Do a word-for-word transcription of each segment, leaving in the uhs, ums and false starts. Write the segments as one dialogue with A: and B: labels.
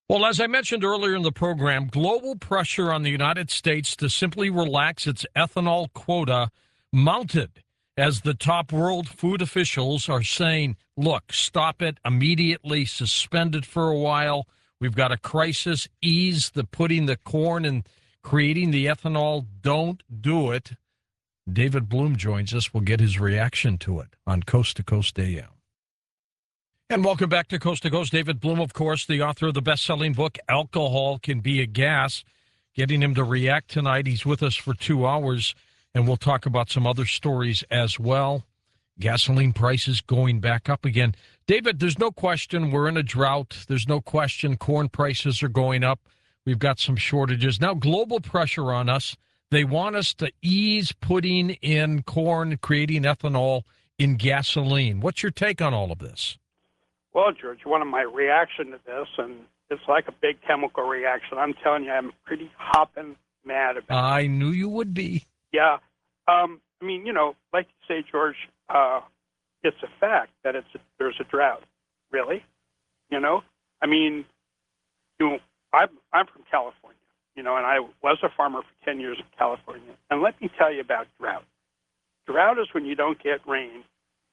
A: Well, as I mentioned earlier in the program, global pressure on the United States to simply relax its ethanol quota mounted as the top world food officials are saying, look, stop it immediately, suspend it for a while. We've got a crisis, ease the putting the corn and creating the ethanol. Don't do it. David Bloom joins us. We'll get his reaction to it on Coast to Coast A M. And welcome back to Coast to Coast. David Bloom, of course, the author of the best-selling book, Alcohol Can Be a Gas. Getting him to react tonight. He's with us for two hours, and we'll talk about some other stories as well. Gasoline prices going back up again. David, there's no question we're in a drought. There's no question corn prices are going up. We've got some shortages. Now, global pressure on us. They want us to ease putting in corn, creating ethanol in gasoline. What's your take on all of this?
B: Well, George, one of my reaction to this, and it's like a big chemical reaction. I'm telling you, I'm pretty hopping mad about it.
A: I knew you would be.
B: Yeah. Um, I mean, you know, like you say, George, uh, it's a fact that it's a, there's a drought. Really? You know? I mean, you know, I'm, I'm from California, you know, and I was a farmer for ten years in California. And let me tell you about drought. Drought is when you don't get rain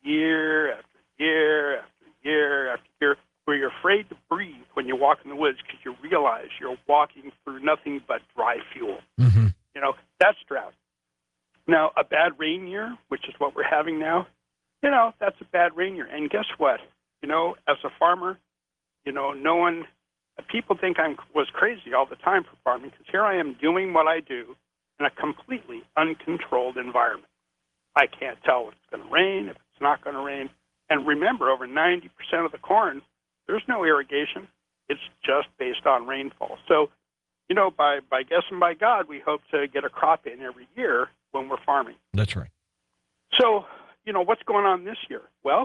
B: year after year after year after year, where you're afraid to breathe when you walk in the woods because you realize you're walking through nothing but dry fuel.
A: Mm-hmm.
B: You know, that's drought. Now, a bad rain year, which is what we're having now, you know, that's a bad rain year. And guess what? You know, as a farmer, you know, no one, people think I was crazy all the time for farming because here I am doing what I do in a completely uncontrolled environment. I can't tell if it's going to rain, if it's not going to rain. And remember, over ninety percent of the corn, there's no irrigation. It's just based on rainfall. So, you know, by, by guess and by God, we hope to get a crop in every year when we're farming.
A: That's right.
B: So, you know, what's going on this year? Well,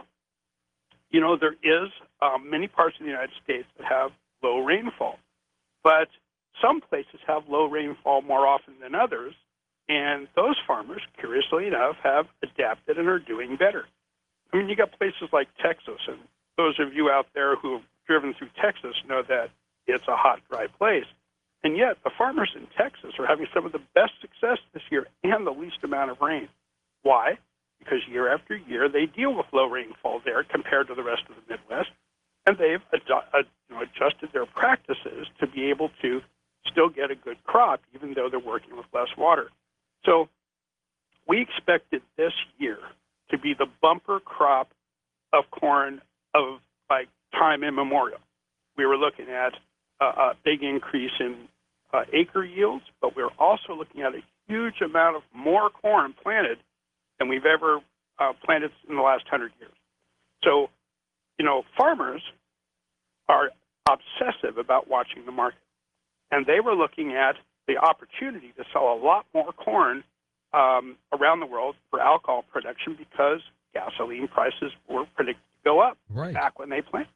B: you know, there is um, many parts of the United States that have low rainfall. But some places have low rainfall more often than others. And those farmers, curiously enough, have adapted and are doing better. I mean, you got places like Texas, and those of you out there who have driven through Texas know that it's a hot, dry place. And yet, the farmers in Texas are having some of the best success this year and the least amount of rain. Why? Because year after year, they deal with low rainfall there compared to the rest of the Midwest, and they've adu- uh, you know, adjusted their practices to be able to still get a good crop, even though they're working with less water. So we expected this year to be the bumper crop of corn of like time immemorial. We were looking at a, a big increase in uh, acre yields, but we we're also looking at a huge amount of more corn planted than we've ever uh, planted in the last hundred years. So, you know, farmers are obsessive about watching the market, and they were looking at the opportunity to sell a lot more corn Um, around the world for alcohol production because gasoline prices were predicted to go up
A: right.
B: back when they planted.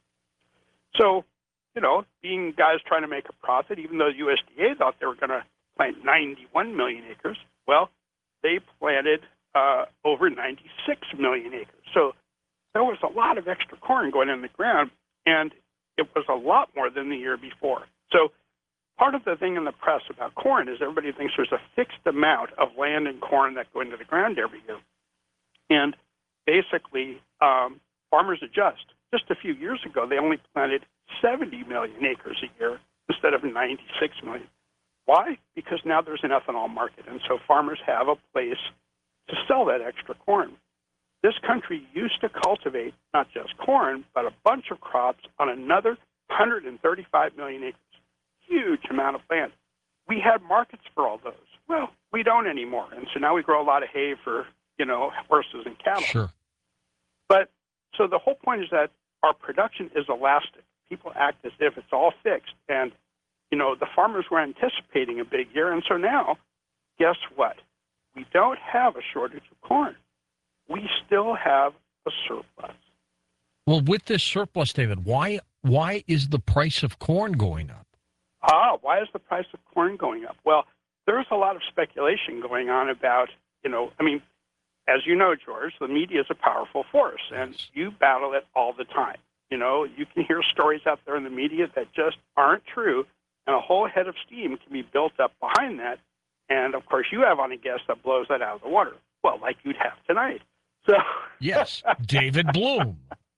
B: So, you know, being guys trying to make a profit, even though U S D A thought they were going to plant ninety-one million acres, well, they planted uh, over ninety-six million acres. So there was a lot of extra corn going in the ground, and it was a lot more than the year before. So part of the thing in the press about corn is everybody thinks there's a fixed amount of land and corn that go into the ground every year. And basically, um, farmers adjust. Just a few years ago, they only planted seventy million acres a year instead of ninety-six million. Why? Because now there's an ethanol market, and so farmers have a place to sell that extra corn. This country used to cultivate not just corn, but a bunch of crops on another one hundred thirty-five million acres. Huge amount of land. We had markets for all those. Well, we don't anymore. And so now we grow a lot of hay for, you know, horses and cattle.
A: Sure.
B: But so the whole point is that our production is elastic. People act as if it's all fixed. And, you know, the farmers were anticipating a big year. And so now, guess what? We don't have a shortage of corn. We still have a surplus.
A: Well, with this surplus, David, why why is the price of corn going up?
B: Ah, why is the price of corn going up? Well, there's a lot of speculation going on about, you know, I mean, as you know, George, the media is a powerful force, and you battle it all the time. You know, you can hear stories out there in the media that just aren't true, and a whole head of steam can be built up behind that. And, of course, you have on a guest that blows that out of the water. Well, like you'd have tonight. So
A: yes, David Bloom.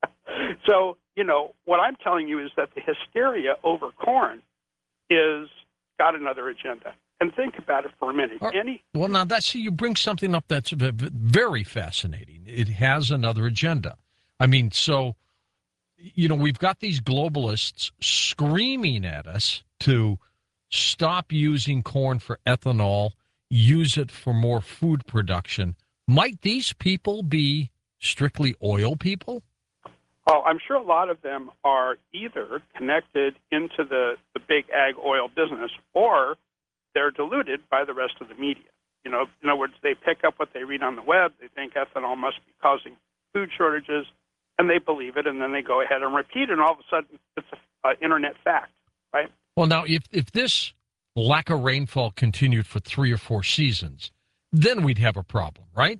B: So, you know, what I'm telling you is that the hysteria over corn is got another agenda. And think about it for a minute. Any
A: Well, now, that's, you bring something up that's very fascinating. It has another agenda. I mean, so... You know, we've got these globalists screaming at us to stop using corn for ethanol, use it for more food production. Might these people be strictly oil people?
B: Oh, I'm sure a lot of them are either connected into the, the big ag oil business or they're diluted by the rest of the media. You know, in other words, they pick up what they read on the web. They think ethanol must be causing food shortages. And they believe it, and then they go ahead and repeat it, and all of a sudden it's an uh, internet fact, right?
A: Well, now, if, if this lack of rainfall continued for three or four seasons, then we'd have a problem, right?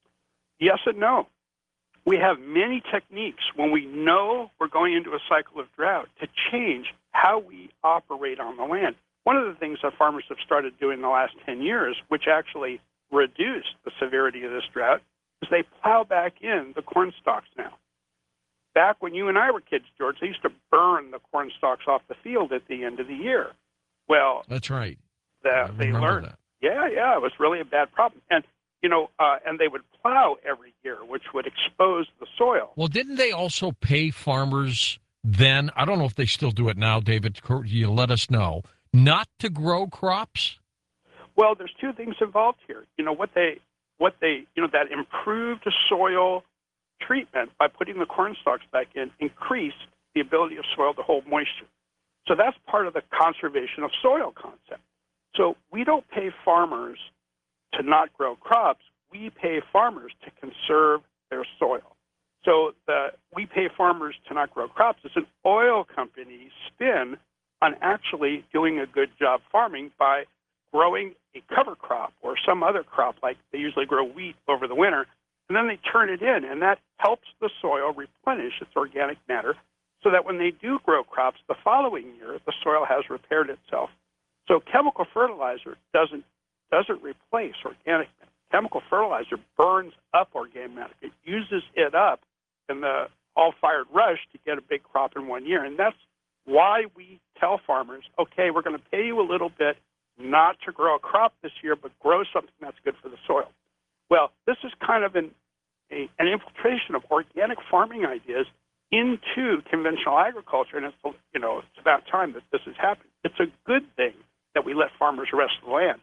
B: Yes and no. We have many techniques when we know we're going into a cycle of drought to change how we operate on the land. One of the things that farmers have started doing in the last ten years, which actually reduced the severity of this drought, is they plow back in the corn stalks now. Back when you and I were kids, George, they used to burn the corn stalks off the field at the end of the year. Well,
A: that's right.
B: That they learned.
A: That.
B: Yeah, yeah, it was really a bad problem. And you know, uh, and they would plow every year, which would expose the soil.
A: Well, didn't they also pay farmers then? I don't know if they still do it now, David. You let us know. Not to grow crops.
B: Well, there's two things involved here. You know what they, what they, you know, that improved soil treatment by putting the corn stalks back in increased the ability of soil to hold moisture. So that's part of the conservation of soil concept. So we don't pay farmers to not grow crops. We pay farmers to conserve their soil. So the, we pay farmers to not grow crops. It's an oil company spin on actually doing a good job farming by growing a cover crop or some other crop, like they usually grow wheat over the winter, and then they turn it in, and that helps the soil replenish its organic matter so that when they do grow crops the following year, the soil has repaired itself. So chemical fertilizer doesn't doesn't replace organic matter. Chemical fertilizer burns up organic matter. It uses it up in the all-fired rush to get a big crop in one year, and that's why we tell farmers, okay, we're going to pay you a little bit not to grow a crop this year, but grow something that's good for the soil. Well, this is kind of an, a, an infiltration of organic farming ideas into conventional agriculture, and it's, you know, it's about time that this has happened. It's a good thing that we let farmers rest the land.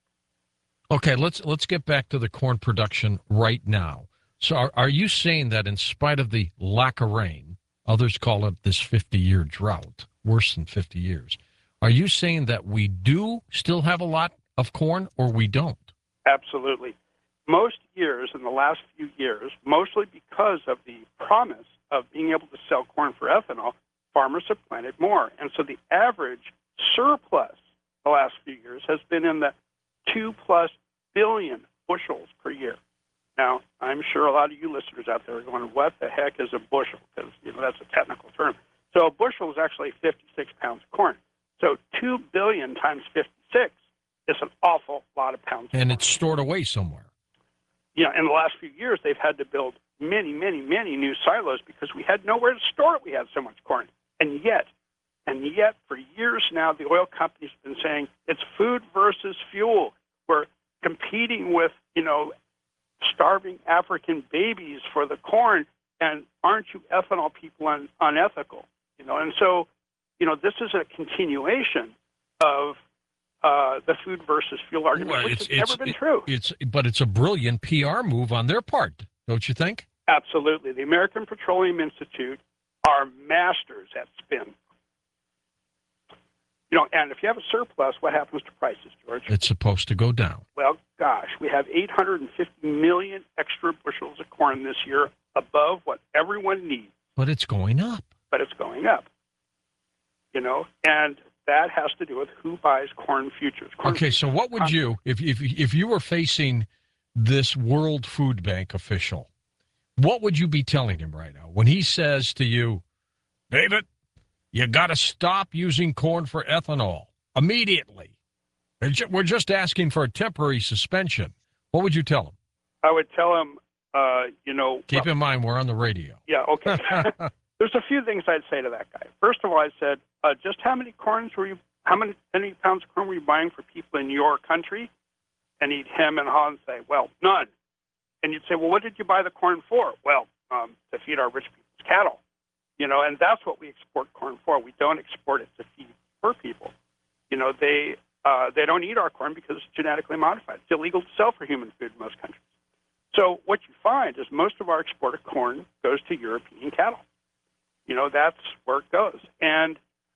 A: Okay, let's let's get back to the corn production right now. So are, are you saying that in spite of the lack of rain, others call it this fifty-year drought, worse than fifty years, are you saying that we do still have a lot of corn or we don't?
B: Absolutely. Most years in the last few years, mostly because of the promise of being able to sell corn for ethanol, farmers have planted more. And so the average surplus the last few years has been in the two plus billion bushels per year. Now, I'm sure a lot of you listeners out there are going, what the heck is a bushel? Because, you know, that's a technical term. So a bushel is actually fifty-six pounds of corn. So two billion times fifty-six is an awful lot of pounds of corn.
A: And it's stored away somewhere.
B: You know, in the last few years, they've had to build many, many, many new silos because we had nowhere to store it. We had so much corn. And yet, and yet, for years now, the oil companies have been saying it's food versus fuel. We're competing with, you know, starving African babies for the corn, and aren't you ethanol people un- unethical? You know, and so, you know, this is a continuation of uh, the food versus fuel argument,
A: well,
B: which
A: it's,
B: has
A: it's,
B: never been
A: it,
B: true.
A: It's, but it's a brilliant P R move on their part, don't you think?
B: Absolutely. The American Petroleum Institute are masters at spin. You know, and if you have a surplus, what happens to prices, George?
A: It's supposed to go down.
B: Well, gosh, we have eight hundred fifty million extra bushels of corn this year above what everyone needs.
A: But it's going up.
B: But it's going up. You know, and that has to do with who buys corn futures. Corn
A: okay,
B: futures.
A: so what would you, if, if, if you were facing this World Food Bank official, what would you be telling him right now when he says to you, David, you got to stop using corn for ethanol immediately. We're just asking for a temporary suspension. What would you tell them?
B: I would tell him, uh, you know.
A: Keep
B: well,
A: in mind, we're on the radio.
B: Yeah, okay. There's a few things I'd say to that guy. First of all, I said, uh, just how many corns were you, how many, many pounds of corn were you buying for people in your country? And he'd hem and haw and say, well, none. And you'd say, well, what did you buy the corn for? Well, um, to feed our rich people's cattle. You know, and that's what we export corn for. We don't export it to feed poor people. You know, they uh, they don't eat our corn because it's genetically modified. It's illegal to sell for human food in most countries. So what you find is most of our exported corn goes to European cattle. You know, that's where it goes. And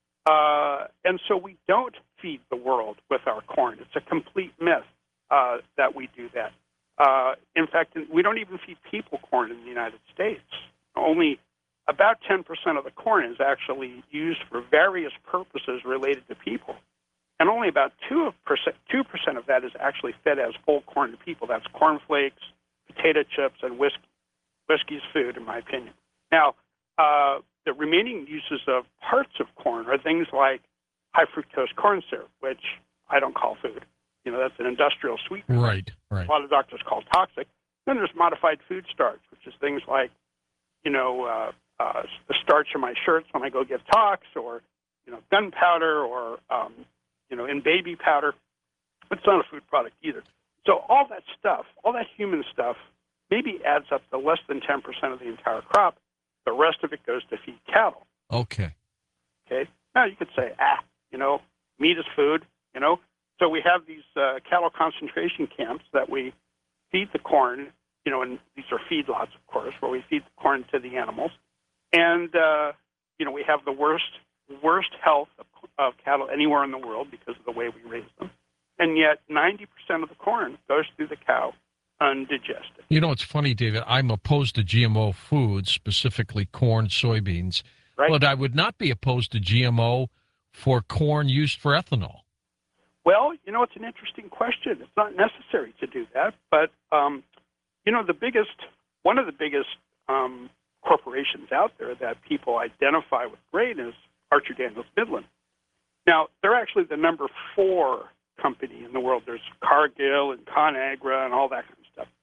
B: uh, and so we don't feed the world with our corn. It's a complete myth uh, that we do that. Uh, in fact, we don't even feed people corn in the United States. Only about ten percent of the corn is actually used for various purposes related to people. And only about two percent, two percent of that is actually fed as whole corn to people. That's cornflakes, potato chips, and whiskey. Whiskey's food, in my opinion. Now, uh, the remaining uses of parts of corn are things like high fructose corn syrup, which I don't call food. You know, that's an industrial sweetener.
A: Right, right.
B: A lot of doctors call toxic. Then there's modified food starch, which is things like, you know, uh, uh, the starch in my shirts when I go give talks, or, you know, gunpowder, or, um, you know, in baby powder. It's not a food product either. So all that stuff, all that human stuff, maybe adds up to less than ten percent of the entire crop. The rest of it goes to feed cattle.
A: Okay.
B: Okay. Now you could say, ah, you know, meat is food, you know. So we have these uh, cattle concentration camps that we feed the corn, you know, and these are feedlots, of course, where we feed the corn to the animals. And, uh, you know, we have the worst worst health of, of cattle anywhere in the world because of the way we raise them. And yet ninety percent of the corn goes through the cow undigested.
A: You know, it's funny, David. I'm opposed to G M O foods, specifically corn, soybeans.
B: Right.
A: But I would not be opposed to G M O for corn used for ethanol.
B: Well, you know, it's an interesting question. It's not necessary to do that. But, um, you know, the biggest, one of the biggest um, corporations out there that people identify with grain is Archer Daniels Midland. Now, they're actually the number four company in the world. There's Cargill and ConAgra and all that kind of stuff.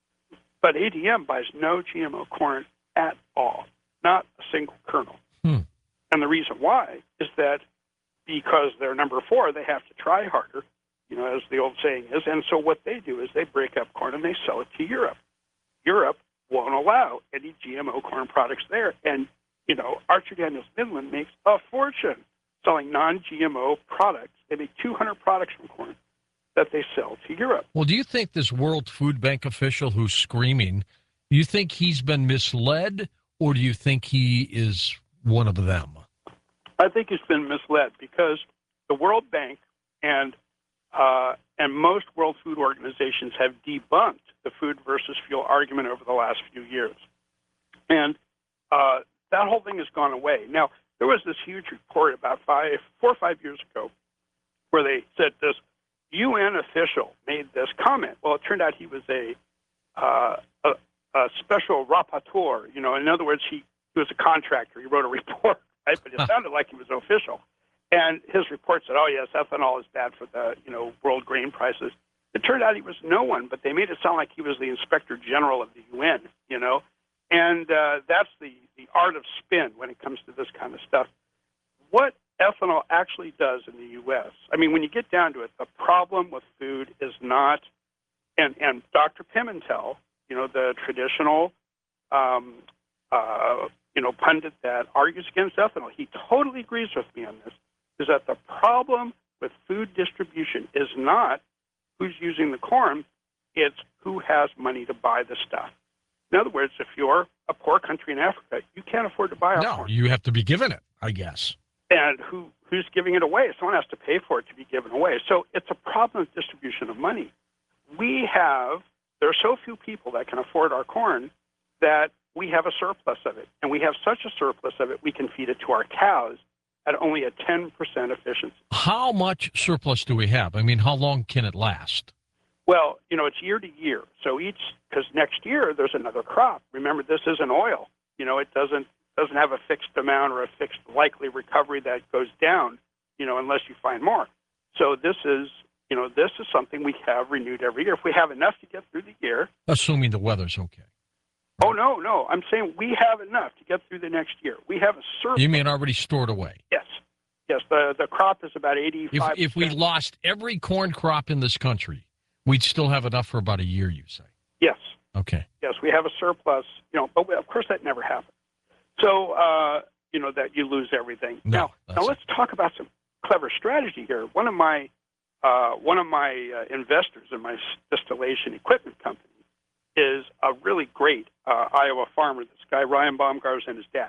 B: But A D M buys no G M O corn at all, not a single kernel.
A: Hmm.
B: And the reason why is that because they're number four, they have to try harder, you know, as the old saying is. And so what they do is they break up corn and they sell it to Europe. Europe won't allow any G M O corn products there. And, you know, Archer Daniels Midland makes a fortune selling non-G M O products. They make two hundred products from corn that they sell to Europe.
A: Well, do you think this World Food Bank official who's screaming, do you think he's been misled, or do you think he is one of them?
B: I think he's been misled because the World Bank and uh, and most World Food Organizations have debunked the food versus fuel argument over the last few years. And uh, that whole thing has gone away. Now, there was this huge report about five, four or five years ago where they said this U N official made this comment. Well, it turned out he was a, uh, a, a special rapporteur. You know, in other words, he, he was a contractor. He wrote a report, right? But it sounded like he was official. And his report said, oh, yes, ethanol is bad for the, you know, world grain prices. It turned out he was no one, but they made it sound like he was the inspector general of the U N, you know. And uh, that's the, the art of spin when it comes to this kind of stuff. What ethanol actually does in the U S, I mean, when you get down to it, the problem with food is not, and, and Doctor Pimentel, you know, the traditional, um, uh, you know, pundit that argues against ethanol, he totally agrees with me on this, is that the problem with food distribution is not who's using the corn, it's who has money to buy the stuff. In other words, if you're a poor country in Africa, you can't afford to buy our
A: No,
B: corn.
A: you have to be given it, I guess.
B: And who who's giving it away? Someone has to pay for it to be given away. So it's a problem of distribution of money. We have, there are so few people that can afford our corn that we have a surplus of it. And we have such a surplus of it, we can feed it to our cows at only a ten percent efficiency.
A: How much surplus do we have? I mean, how long can it last?
B: Well, you know, it's year to year. So each, because next year there's another crop. Remember, this isn't oil. You know, it doesn't, doesn't have a fixed amount or a fixed likely recovery that goes down, you know, unless you find more. So this is, you know, this is something we have renewed every year. If we have enough to get through the year.
A: Assuming the weather's okay.
B: Oh, no, no. I'm saying we have enough to get through the next year. We have a surplus.
A: You mean already stored away?
B: Yes. Yes, the, the crop is about eighty-five percent.
A: If, if we lost every corn crop in this country, we'd still have enough for about a year, you say?
B: Yes.
A: Okay.
B: Yes, we have a surplus, you know, but we, of course that never happens. So, uh, you know, that you lose everything.
A: No,
B: now, now let's talk about some clever strategy here. One of my uh, one of my uh, investors in my distillation equipment company is a really great uh, Iowa farmer, this guy Ryan Baumgars and his dad.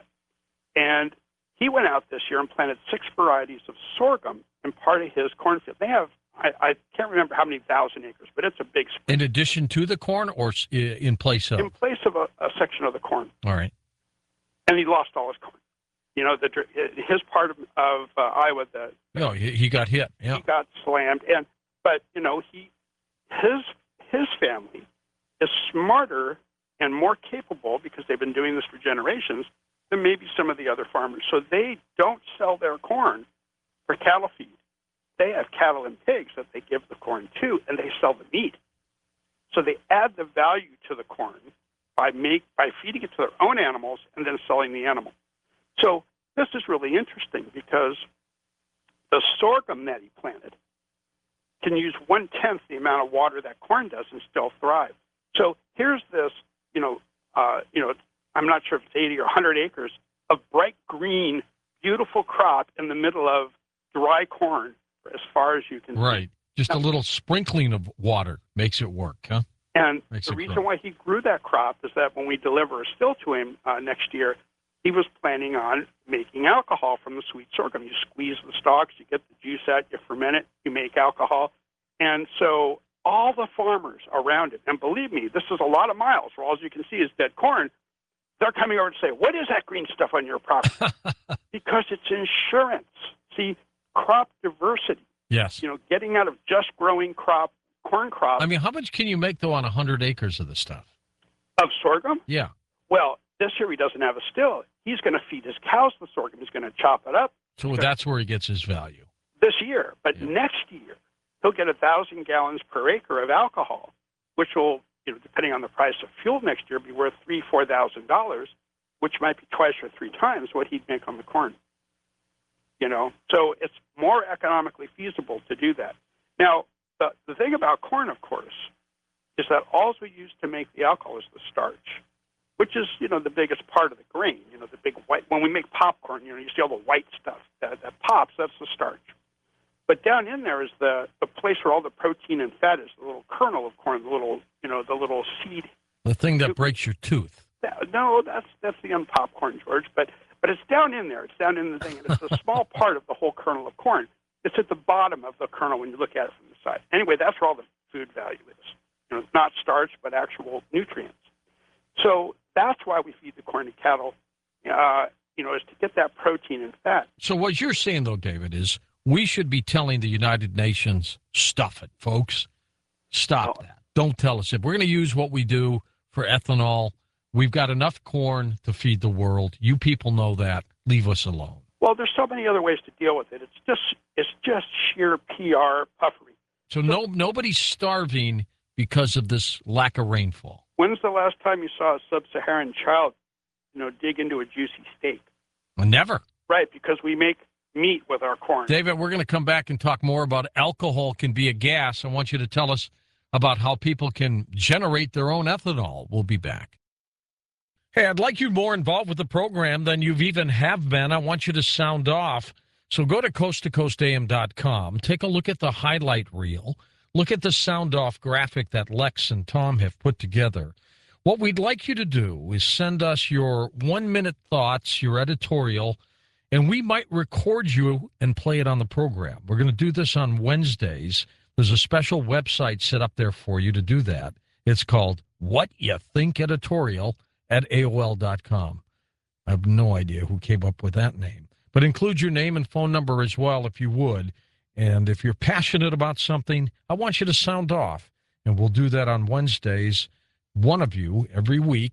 B: And he went out this year and planted six varieties of sorghum in part of his cornfield. They have, I, I can't remember how many thousand acres, but it's a big space.
A: In addition to the corn or in place of?
B: In place of a, a section of the corn.
A: All right.
B: And he lost all his corn. You know, the, his part of, of uh, Iowa, the
A: no, he, he got hit. Yeah.
B: He got slammed. And but you know, he his his family is smarter and more capable because they've been doing this for generations than maybe some of the other farmers. So they don't sell their corn for cattle feed. They have cattle and pigs that they give the corn to, and they sell the meat. So they add the value to the corn by make by feeding it to their own animals and then selling the animal. So this is really interesting because the sorghum that he planted can use one-tenth the amount of water that corn does and still thrive. So here's this, you know, uh, you know, I'm not sure if it's eighty or one hundred acres of bright green, beautiful crop in the middle of dry corn for as far as you can
A: right. see. Right. Just now, a little sprinkling of water makes it work, huh?
B: And
A: makes
B: the reason
A: grow.
B: why he grew that crop is that when we deliver a still to him uh, next year, he was planning on making alcohol from the sweet sorghum. You squeeze the stalks, you get the juice out, you ferment it, you make alcohol. And so all the farmers around it, and believe me, this is a lot of miles where all you can see is dead corn, they're coming over to say, what is that green stuff on your property? Because it's insurance. See, crop diversity.
A: Yes.
B: You know, getting out of just growing crop, corn crop.
A: I mean, how much can you make, though, on one hundred acres of this stuff?
B: Of sorghum?
A: Yeah.
B: Well, this year he doesn't have a still. He's going to feed his cows the sorghum. He's going to chop it up.
A: So that's where he gets his value.
B: This year. But
A: yeah.
B: next year, he'll get one thousand gallons per acre of alcohol, which will, you know, depending on the price of fuel next year, be worth three thousand dollars, four thousand dollars, which might be twice or three times what he'd make on the corn. You know, so it's more economically feasible to do that. Now, the, the thing about corn, of course, is that all we use to make the alcohol is the starch, which is, you know, the biggest part of the grain. You know, the big white, when we make popcorn, you know, you see all the white stuff that, that pops, that's the starch. But down in there is the, the place where all the protein and fat is, the little kernel of corn, the little, you know, the little seed.
A: The thing that breaks your tooth.
B: No, that's that's the unpopcorn, George, but but it's down in there. It's down in the thing, and it's a small part of the whole kernel of corn. It's at the bottom of the kernel when you look at it from the side. Anyway, that's where all the food value is. You know, it's not starch, but actual nutrients. So that's why we feed the corn to cattle, uh, you know, is to get that protein and fat.
A: So what you're saying, though, David, is we should be telling the United Nations, stuff it, folks. Stop
B: Oh.
A: that. Don't tell us it. We're going to use what we do for ethanol. We've got enough corn to feed the world. You people know that. Leave us alone.
B: Well, there's so many other ways to deal with it. It's just it's just sheer P R puffery.
A: So no nobody's starving because of this lack of rainfall.
B: When's the last time you saw a sub-Saharan child, you know, dig into a juicy steak?
A: Never.
B: Right, because we make meat with our corn.
A: David, we're going to come back and talk more about alcohol can be a gas. I want you to tell us about how people can generate their own ethanol. We'll be back. Hey, I'd like you more involved with the program than you've even have been. I want you to sound off. So go to coast to coast a m dot com. Take a look at the highlight reel. Look at the sound off graphic that Lex and Tom have put together. What we'd like you to do is send us your one-minute thoughts, your editorial, and we might record you and play it on the program. We're going to do this on Wednesdays. There's a special website set up there for you to do that. It's called What You Think Editorial at A O L dot com. I have no idea who came up with that name. But include your name and phone number as well if you would. And if you're passionate about something, I want you to sound off. And we'll do that on Wednesdays. One of you every week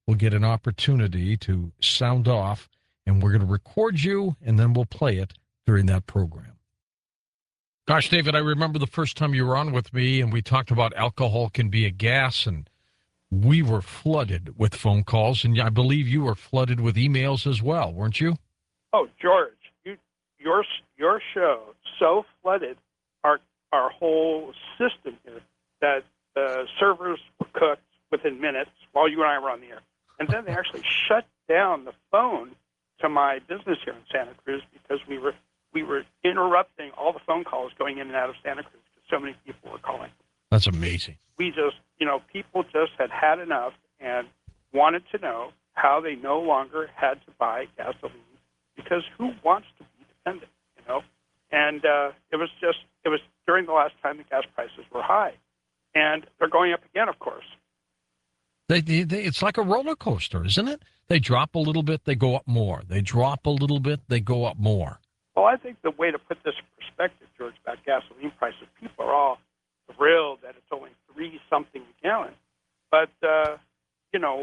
A: will get an opportunity to sound off, and we're going to record you, and then we'll play it during that program. Gosh, David, I remember the first time you were on with me, and we talked about alcohol can be a gas, and we were flooded with phone calls, and I believe you were flooded with emails as well, weren't you?
B: Oh, George, you, your your show so flooded our our whole system here that the servers were cooked within minutes while you and I were on the air. And then they actually shut down the phone to my business here in Santa Cruz because we were we were interrupting all the phone calls going in and out of Santa Cruz because so many people were calling.
A: That's amazing.
B: We just, you know, people just had had enough and wanted to know how they no longer had to buy gasoline because who wants to be dependent, you know? And uh, it was just, it was during the last time the gas prices were high. And they're going up again, of course.
A: They, they, they, it's like a roller coaster, isn't it? They drop a little bit, they go up more. They drop a little bit, they go up more.
B: Well, I think the way to put this in perspective, George, about gasoline prices, people are all thrilled that it's only three something a gallon. But, uh, you know,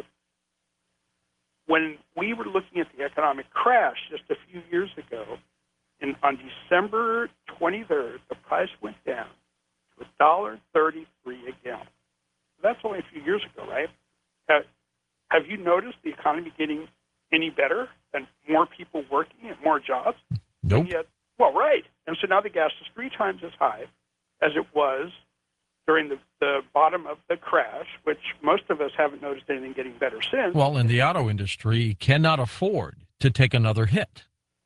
B: when we were looking at the economic crash just a few years ago, in, on December twenty-third, the price went down to one dollar and thirty-three cents a gallon. That's only a few years ago, right? Uh, have you noticed the economy getting any better and more people working and more jobs?
A: Nope.
B: And yet, well, right. And so now the gas is three times as high as it was during the, the bottom of the crash, which most of us haven't noticed anything getting better since.
A: Well, and the auto industry cannot afford to take another hit.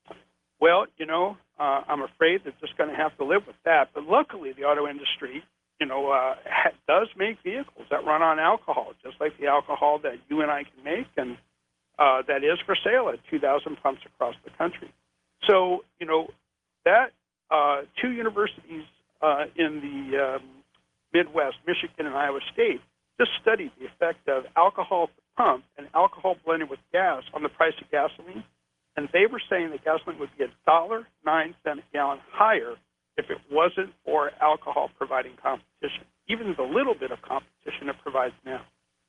B: Well, you know, uh, I'm afraid they're just going to have to live with that. But luckily, the auto industry, you know, uh, ha- does make vehicles that run on alcohol, just like the alcohol that you and I can make, and uh, that is for sale at two thousand pumps across the country. So, you know, that uh, two universities uh, in the um, Midwest, Michigan and Iowa State, just studied the effect of alcohol at the pump and alcohol blended with gas on the price of gasoline. And they were saying that gasoline would be one dollar and nine cents a gallon higher if it wasn't for alcohol providing competition, even the little bit of competition it provides now.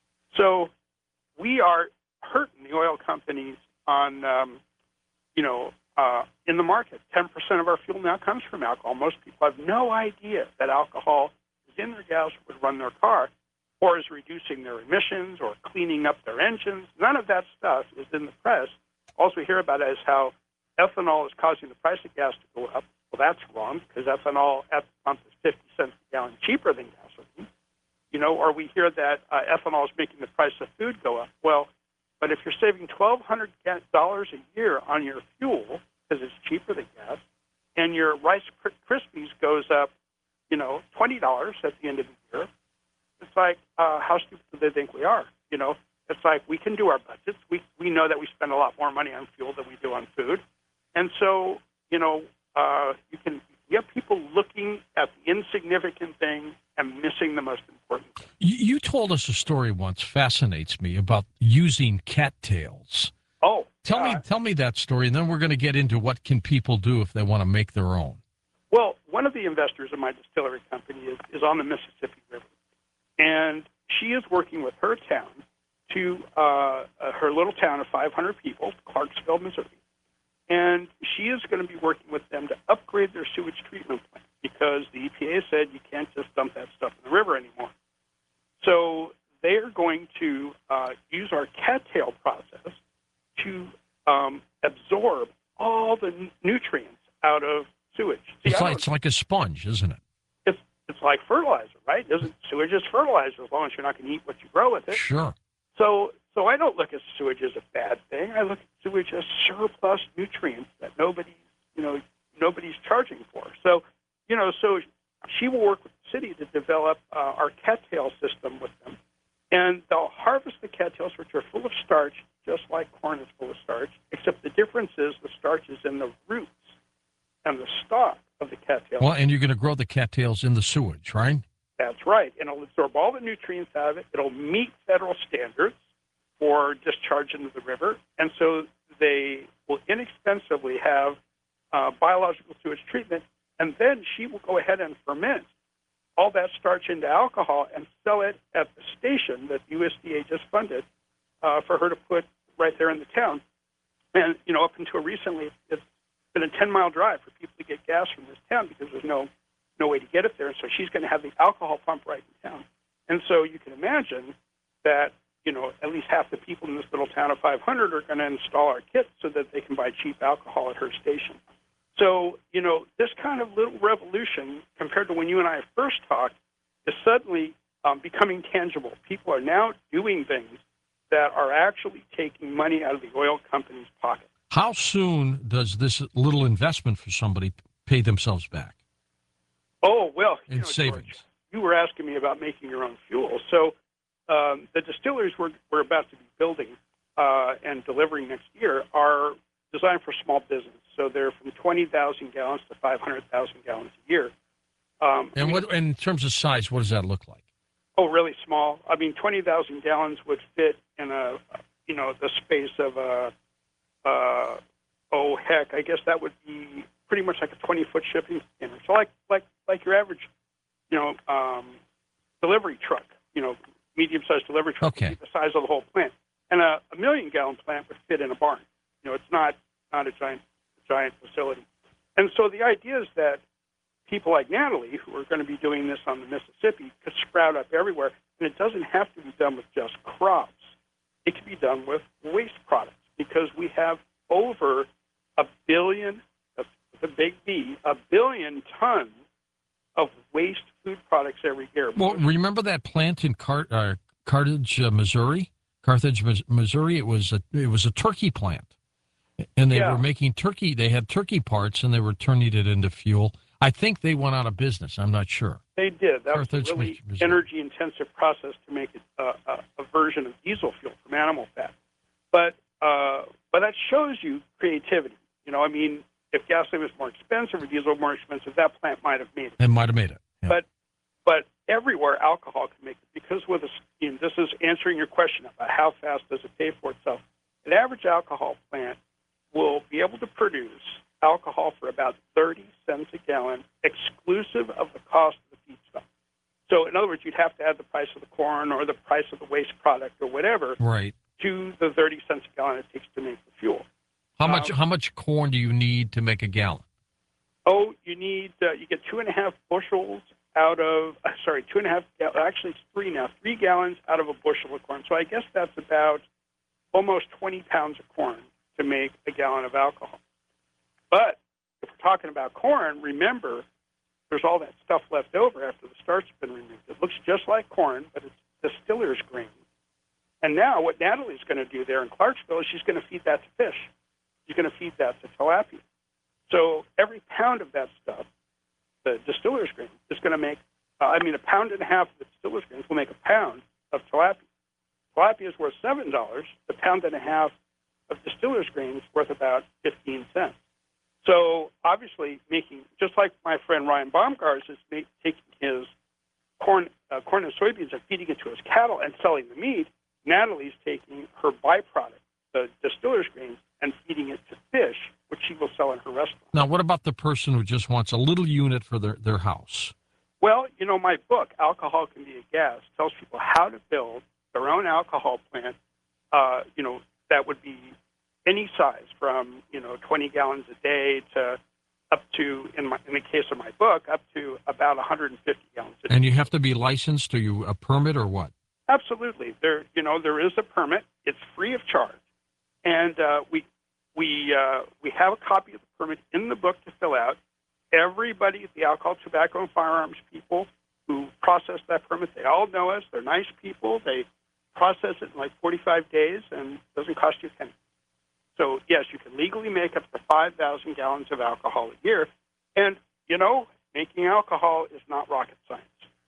B: So we are hurting the oil companies on, um, you know, uh, in the market. ten percent of our fuel now comes from alcohol. Most people have no idea that alcohol is in their gas would run their car or is reducing their emissions or cleaning up their engines. None of that stuff is in the press. All we hear about is how ethanol is causing the price of gas to go up. Well, that's wrong because ethanol at the pump is fifty cents a gallon cheaper than gasoline. You know, or we hear that uh, ethanol is making the price of food go up. Well, but if you're saving twelve hundred dollars a year on your fuel because it's cheaper than gas, and your Rice Krispies goes up, you know, twenty dollars at the end of the year, it's like, uh, how stupid do they think we are? You know, it's like we can do our budgets. We we know that we spend a lot more money on fuel than we do on food. And so, you know, uh, you can you have people looking at the insignificant thing and missing the most important thing.
A: You, you told us a story once, fascinates me, about using cattails.
B: Oh,
A: Tell
B: uh,
A: me tell me that story, and then we're going to get into what can people do if they want to make their own.
B: Well, one of the investors in my distillery company is, is on the Mississippi River, and she is working with her town to uh, uh, her little town of five hundred people, Clarksville, Missouri, and she is going to be working with them to upgrade their sewage treatment plant because the E P A said you can't just dump that stuff in the river anymore. So they are going to uh, use our cattail process to um, absorb all the n- nutrients out of sewage. See,
A: It's
B: I
A: like,
B: don't-
A: it's like a sponge, isn't it?
B: It's it's like fertilizer, right? Isn't sewage is fertilizer as long as you're not going to eat what you grow with it?
A: Sure.
B: So so I don't look at sewage as a bad thing. I look at sewage as surplus nutrients that nobody's you know nobody's charging for. So you know so she will work with the city to develop uh, our cattail system with them, and they'll harvest the cattails, which are full of starch, just like corn is full of starch. Except the difference is the starch is in the roots and the stalk of the cattail.
A: Well, and you're going to grow the cattails in the sewage, right?
B: That's right. And it'll absorb all the nutrients out of it. It'll meet federal standards for discharge into the river. And so they will inexpensively have uh, biological sewage treatment. And then she will go ahead and ferment all that starch into alcohol and sell it at the station that U S D A just funded uh, for her to put right there in the town. And, you know, up until recently, it's been a ten-mile drive for people to get gas from this town because there's no no way to get it there. And so she's going to have the alcohol pump right in town. And so you can imagine that, you know, at least half the people in this little town of five hundred are going to install our kit so that they can buy cheap alcohol at her station. So, you know, this kind of little revolution, compared to when you and I first talked, is suddenly um, becoming tangible. People are now doing things that are actually taking money out of the oil company's pocket.
A: How soon does this little investment for somebody pay themselves back?
B: Oh, well, you
A: in
B: know,
A: savings.
B: George, you were asking me about making your own fuel. So um, the distilleries we're, we're about to be building uh, and delivering next year are designed for small business. So they're from twenty thousand gallons to five hundred thousand gallons a year. Um,
A: And what, in terms of size, what does that look like?
B: Oh, really small. I mean, twenty thousand gallons would fit in a, you know, the space of a, uh, oh, heck, I guess that would be pretty much like a twenty-foot shipping container. So like, like, like your average, you know, um, delivery truck, you know, medium-sized delivery truck
A: Okay.
B: would be the size of the whole plant. And a, a million-gallon plant would fit in a barn. You know, it's not, not a giant, giant facility. And so the idea is that people like Natalie, who are going to be doing this on the Mississippi, could sprout up everywhere. And it doesn't have to be done with just crops. It can be done with waste products because we have over a billion, that's the big B, a billion tons of waste food products every year.
A: Well, remember that plant in Car- uh, Carthage, uh, Missouri? Carthage, Mis- Missouri. It was a it was a turkey plant, and they
B: Yeah.
A: were making turkey. They had turkey parts, and they were turning it into fuel. I think they went out of business. I'm not sure.
B: They did. That
A: Carthage,
B: was a really
A: Missouri.
B: energy-intensive process to make it uh, a, a version of diesel fuel from animal fat. But uh, but that shows you creativity. You know, I mean, if gasoline was more expensive or diesel more expensive, that plant might have made it.
A: They might have made it. Yeah.
B: But but everywhere alcohol can make it because with a, you know, this is answering your question about how fast does it pay for itself. An average alcohol plant will be able to produce alcohol for about thirty cents a gallon, exclusive of the cost of the feedstock. So, in other words, you'd have to add the price of the corn or the price of the waste product or whatever
A: Right.
B: to the thirty cents a gallon it takes to make the fuel.
A: How much?
B: Um,
A: How much corn do you need to make a gallon?
B: Oh, you need uh, you get two and a half bushels out of uh, sorry, two and a half. Actually, it's three now. Three gallons out of a bushel of corn. So I guess that's about almost twenty pounds of corn to make a gallon of alcohol. But if we're talking about corn, remember there's all that stuff left over after the starch has been removed. It looks just like corn, but it's distiller's grain. And now what Natalie's going to do there in Clarksville is she's going to feed that to fish. She's going to feed that to tilapia. So every pound of that stuff, the distiller's grain, is going to make, uh, I mean, a pound and a half of the distiller's grains will make a pound of tilapia. Tilapia is worth seven dollars. The pound and a half of distiller's grain is worth about fifteen cents. So obviously making, just like my friend Ryan Baumgars is make, taking his corn, uh, corn and soybeans and feeding it to his cattle and selling the meat, Natalie's taking her byproduct, the distiller's grains, and feeding it to fish, which she will sell in her restaurant.
A: Now, what about the person who just wants a little unit for their, their house?
B: Well, you know, my book, Alcohol Can Be a Gas, tells people how to build their own alcohol plant, uh, you know, that would be any size from, you know, twenty gallons a day to up to, in, my, in the case of my book, up to about one hundred fifty gallons a day.
A: And you have to be licensed? Are you a permit or what?
B: Absolutely. There, you know, there is a permit. It's free of charge. And uh, we we uh, we have a copy of the permit in the book to fill out. Everybody, the alcohol, tobacco, and firearms people who process that permit, they all know us. They're nice people. They process it in like forty-five days, and it doesn't cost you a penny. So, yes, you can legally make up to five thousand gallons of alcohol a year. And, you know, making alcohol is not rocket science.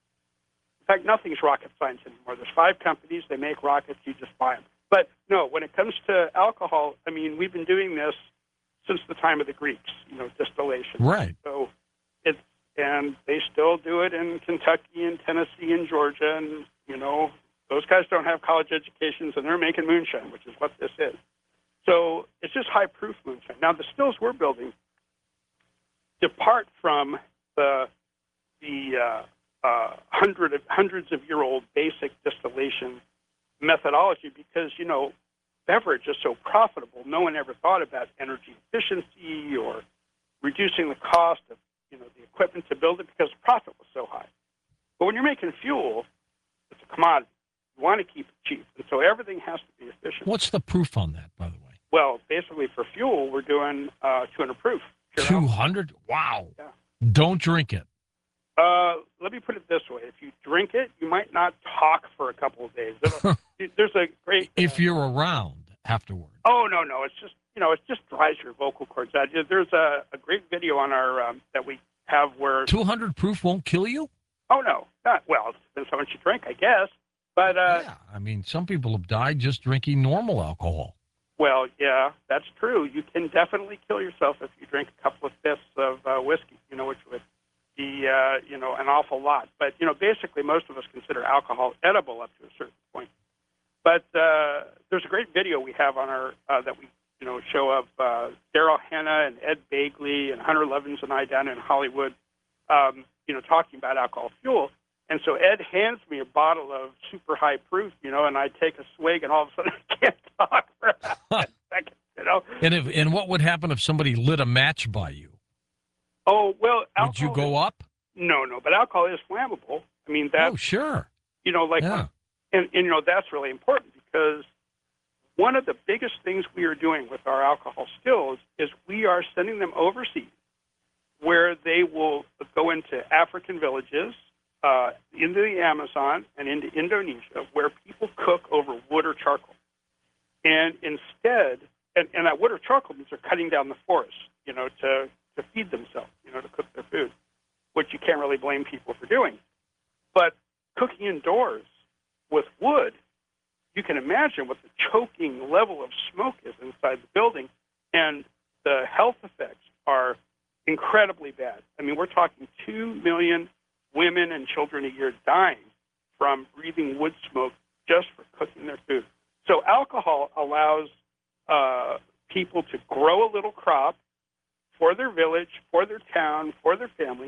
B: In fact, nothing's rocket science anymore. There's five companies. They make rockets. You just buy them. But, no, when it comes to alcohol, I mean, we've been doing this since the time of the Greeks, you know, distillation.
A: Right.
B: So it's, and they still do it in Kentucky and Tennessee and Georgia. And, you know, those guys don't have college educations, and they're making moonshine, which is what this is. So it's just high-proof moonshine. Now, the stills we're building depart from the the uh, uh, hundred of, hundreds of year old basic distillation methodology because, you know, beverage is so profitable. No one ever thought about energy efficiency or reducing the cost of, you know, the equipment to build it because the profit was so high. But when you're making fuel, it's a commodity. You want to keep it cheap. And so everything has to be efficient.
A: What's the proof on that, by the way?
B: Well, basically for fuel, we're doing uh, two hundred proof.
A: two hundred? Wow.
B: Yeah.
A: Don't drink it.
B: Uh, let me put it this way. If you drink it, you might not talk for a couple of days. There's a great... Uh,
A: if you're around afterward.
B: Oh, no, no. It's just, you know, it just dries your vocal cords out. There's a, a great video on our, um, that we have where...
A: two hundred proof won't kill you?
B: Oh, no. Not, well, it depends how much you drink, I guess. But, uh...
A: yeah, I mean, some people have died just drinking normal alcohol.
B: Well, yeah, that's true. You can definitely kill yourself if you drink a couple of fifths of uh, whiskey, you know, which would be, uh, you know, an awful lot. But, you know, basically most of us consider alcohol edible up to a certain point. But uh, there's a great video we have on our, uh, that we, you know, show of uh, Daryl Hannah and Ed Begley and Hunter Levins and I down in Hollywood, um, you know, talking about alcohol fuel. And so Ed hands me a bottle of super high proof, you know, and I take a swig, and all of a sudden I can't talk for a second, you know.
A: And if and what would happen if somebody lit a match by you?
B: Oh, well, alcohol
A: would you go
B: is,
A: up?
B: No, no, but alcohol is flammable. I mean, that's,
A: oh, sure.
B: You know, like,
A: yeah.
B: and, and, you know, that's really important because one of the biggest things we are doing with our alcohol stills is we are sending them overseas where they will go into African villages, Uh, into the Amazon and into Indonesia, where people cook over wood or charcoal. And instead, and, and that wood or charcoal means they're cutting down the forest, you know, to, to feed themselves, you know, to cook their food, which you can't really blame people for doing. But cooking indoors with wood, you can imagine what the choking level of smoke is inside the building, and the health effects are incredibly bad. I mean, we're talking two million women and children a year dying from breathing wood smoke just for cooking their food. So alcohol allows uh, people to grow a little crop for their village, for their town, for their family,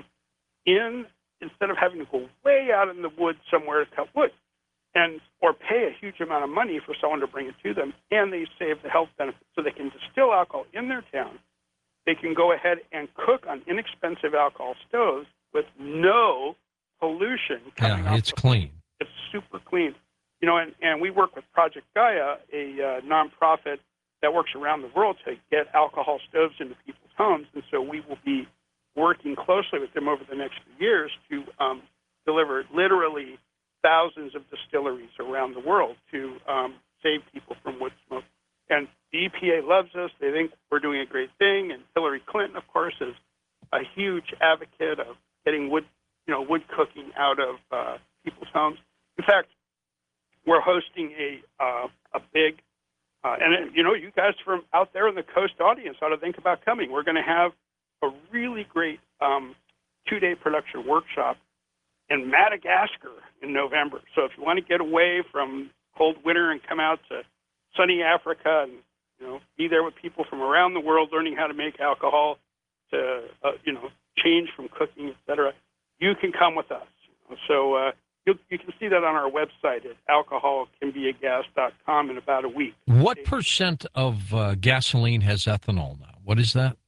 B: in instead of having to go way out in the woods somewhere to cut wood, and or pay a huge amount of money for someone to bring it to them, and they save the health benefits. So they can distill alcohol in their town. They can go ahead and cook on inexpensive alcohol stoves with no pollution coming
A: yeah,
B: off.
A: It's clean.
B: It's super clean. You know, and, and we work with Project Gaia, a uh, nonprofit that works around the world to get alcohol stoves into people's homes. And so we will be working closely with them over the next few years to um, deliver literally thousands of distilleries around the world to um, save people from wood smoke. And the E P A loves us. They think we're doing a great thing. And Hillary Clinton, of course, is a huge advocate of getting wood, you know, wood cooking out of uh, people's homes. In fact, we're hosting a uh, a big, uh, and you know, you guys from out there in the coast audience ought to think about coming. We're going to have a really great um, two-day production workshop in Madagascar in November. So if you want to get away from cold winter and come out to sunny Africa and, you know, be there with people from around the world learning how to make alcohol, to, uh, you know, change from cooking, et cetera, you can come with us. You know? So uh, you, you can see that on our website at alcohol can be a gas dot com in about a week.
A: What percent of uh, gasoline has ethanol now? What is that?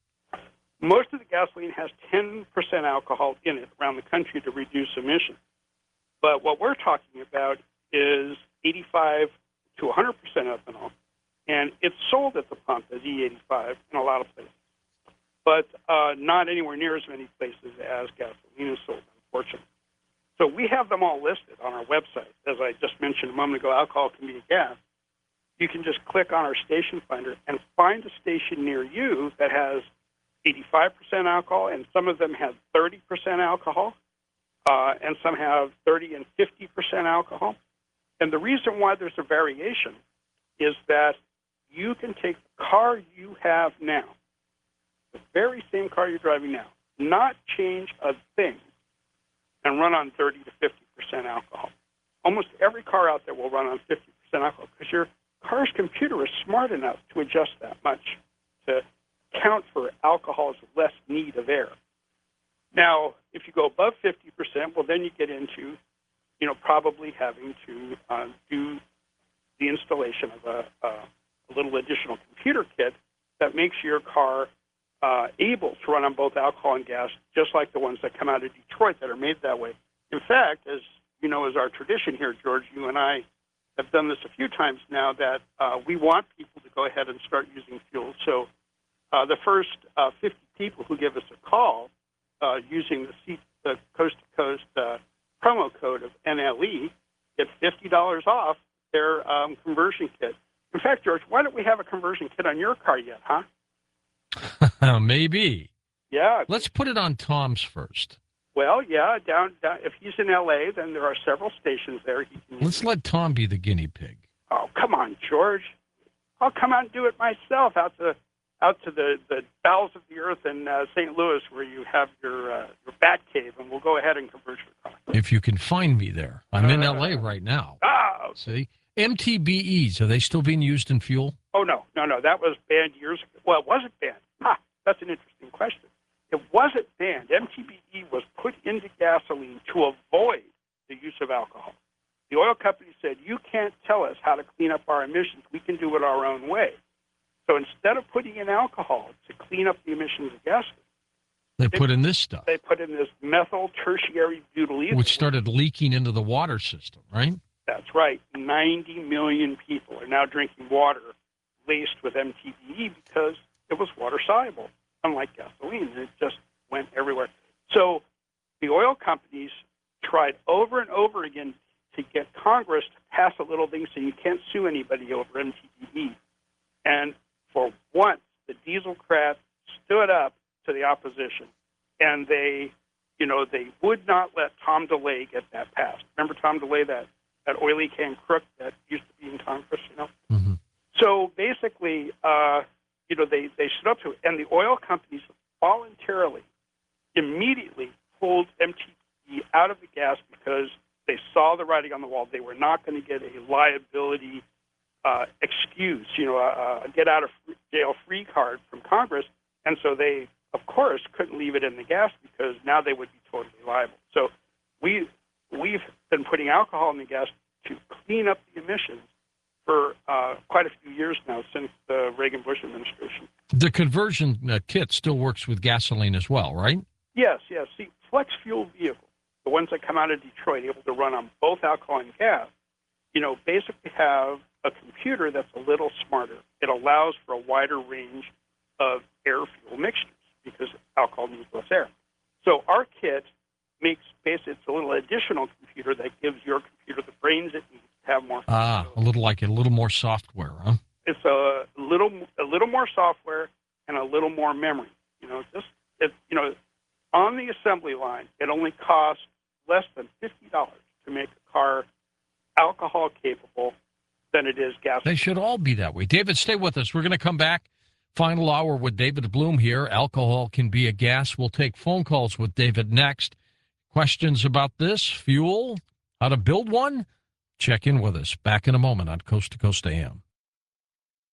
B: Most of the gasoline has ten percent alcohol in it around the country to reduce emissions. But what we're talking about is eighty-five to one hundred percent ethanol, and it's sold at the pump as E eighty-five in a lot of places, but uh, not anywhere near as many places as gasoline is sold, unfortunately. So we have them all listed on our website. As I just mentioned a moment ago, alcohol can be a gas. You can just click on our station finder and find a station near you that has eighty-five percent alcohol, and some of them have thirty percent alcohol, uh, and some have thirty and fifty percent alcohol. And the reason why there's a variation is that you can take the car you have now, the very same car you're driving now, not change a thing, and run on thirty to fifty percent alcohol. Almost every car out there will run on fifty percent alcohol because your car's computer is smart enough to adjust that much to count for alcohol's less need of air. Now, if you go above fifty percent, well, then you get into, you know, probably having to uh, do the installation of a, a, a little additional computer kit that makes your car uh, able to run on both alcohol and gas, just like the ones that come out of Detroit that are made that way. In fact, as you know, as our tradition here, George, you and I have done this a few times now, that uh, we want people to go ahead and start using fuel. So uh, the first uh, fifty people who give us a call uh, using the, C- the coast-to-coast uh, promo code of N L E get fifty dollars off their um, conversion kit. In fact, George, why don't we have a conversion kit on your car yet, huh?
A: Maybe.
B: Yeah.
A: Let's put it on Tom's first.
B: Well, yeah, down, down if he's in L A, then there are several stations there. He can
A: Let's let Tom be the guinea pig.
B: Oh, come on, George. I'll come out and do it myself out to out to the, the bowels of the earth in uh, Saint Louis, where you have your uh, your bat cave, and we'll go ahead and convert your car.
A: If you can find me there. I'm in L A right now.
B: Oh.
A: See? M T B Es, are they still being used in fuel?
B: Oh, no, no, no. That was banned years ago. Well, it wasn't banned. Ha, that's an interesting question. It wasn't banned. M T B E was put into gasoline to avoid the use of alcohol. The oil company said, you can't tell us how to clean up our emissions. We can do it our own way. So instead of putting in alcohol to clean up the emissions of gasoline,
A: They put in this stuff,
B: they put in this methyl tertiary butyl ether.
A: which started leaking into the water system, right?
B: That's right. ninety million people are now drinking water laced with M T B E because it was water soluble, unlike gasoline. It just went everywhere. So the oil companies tried over and over again to get Congress to pass a little thing so you can't sue anybody over M T B E. And for once, the Dieselcrats stood up to the opposition, and they, you know, they would not let Tom DeLay get that passed. Remember Tom DeLay, that, that oily can crook that used to be in Congress, you know?
A: Mm-hmm.
B: So basically, uh, you know, they, they stood up to it, and the oil companies voluntarily, immediately pulled M T B E out of the gas because they saw the writing on the wall. They were not going to get a liability uh, excuse, you know, a, a get-out-of-jail-free card from Congress, and so they, of course, couldn't leave it in the gas because now they would be totally liable. So we, we've been putting alcohol in the gas to clean up the emissions for uh, quite a few years now, since the Reagan-Bush administration.
A: The conversion uh, kit still works with gasoline as well, right?
B: Yes, yes. See, flex fuel vehicles, the ones that come out of Detroit, able to run on both alcohol and gas, you know, basically have a computer that's a little smarter. It allows for a wider range of air-fuel mixtures because alcohol needs less air. So our kit makes, basically, it's a little additional computer that gives your computer the brains it needs to have more.
A: Ah, a little like a little more software, huh?
B: It's a little, a little more software and a little more memory. You know, just it, you know, on the assembly line, it only costs less than fifty dollars to make a car alcohol capable than it is gas.
A: They should all be that way. David, stay with us. We're going to come back. Final hour with David Bloom here. Alcohol can be a gas. We'll take phone calls with David next. Questions about this, fuel, how to build one? Check in with us. Back in a moment on Coast to Coast A M.